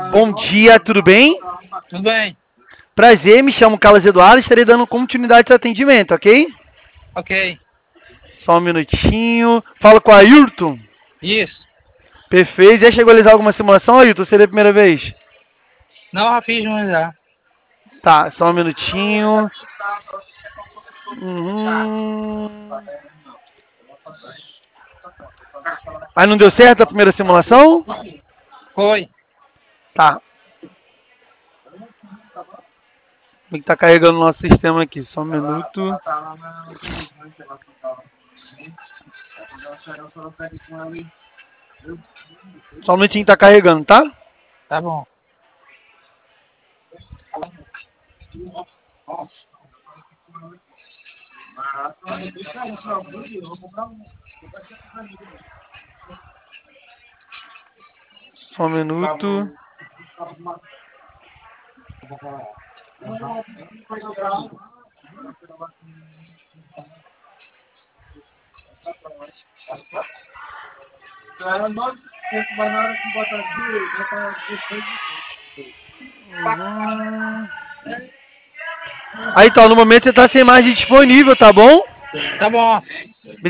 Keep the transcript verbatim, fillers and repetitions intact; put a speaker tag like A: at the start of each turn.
A: Bom dia, tudo bem?
B: Tudo bem?
A: Prazer, me chamo Carlos Eduardo, estarei dando continuidade ao atendimento, ok?
B: Ok.
A: Só um minutinho. Falo com a Ayrton.
B: Isso.
A: Perfeito. Já chegou a realizar alguma simulação, Ayrton? Seria a primeira vez?
B: Não, já fiz uma já.
A: Tá, só um minutinho. Uhum. Aí não deu certo a primeira simulação?
B: Foi.
A: Tá. Tem que estar carregando o nosso sistema aqui. Só um minuto. Só um minutinho que tá carregando, tá?
B: Tá bom.
A: Só um minuto. Uhum. Aí, então, no momento você tá sem imagem disponível, tá bom?
B: Tá bom.